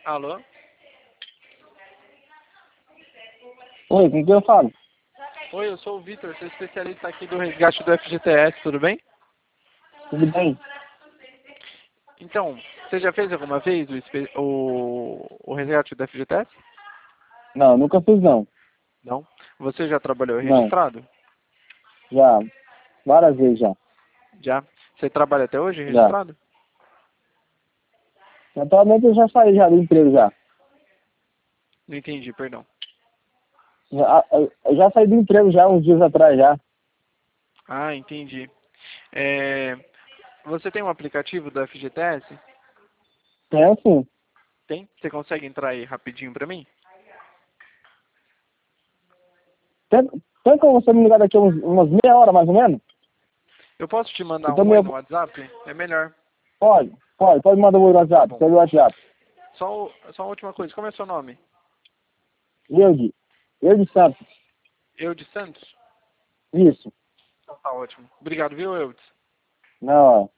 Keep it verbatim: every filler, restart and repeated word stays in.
Alô? Oi, com quem eu falo? Oi, eu sou o Vitor, sou especialista aqui do resgate do F G T S, tudo bem? Tudo bem? Então, você já fez alguma vez o, espe- o, o resgate do F G T S? Não, nunca fiz não. Não? Você já trabalhou Não, registrado? já. Várias vezes já. Já? Você trabalha até hoje Já. registrado? Atualmente eu já saí já do emprego já. Não entendi, perdão. Já, eu já saí do emprego já uns dias atrás já. Ah, entendi. É, você tem um aplicativo do F G T S? Tem assim. Tem? Você consegue entrar aí rapidinho pra mim? Tem, tem como você me ligar daqui uns, umas meia hora mais ou menos? Eu posso te mandar Então um oi meio... no WhatsApp? É melhor. Pode, pode, pode mandar o Tá WhatsApp, bom. pelo WhatsApp. Só, o- só uma última coisa, como é seu nome? Eude. Eude Santos. Eu de Santos? Isso. Então tá ótimo. Obrigado, viu, Eudes? Não, ó.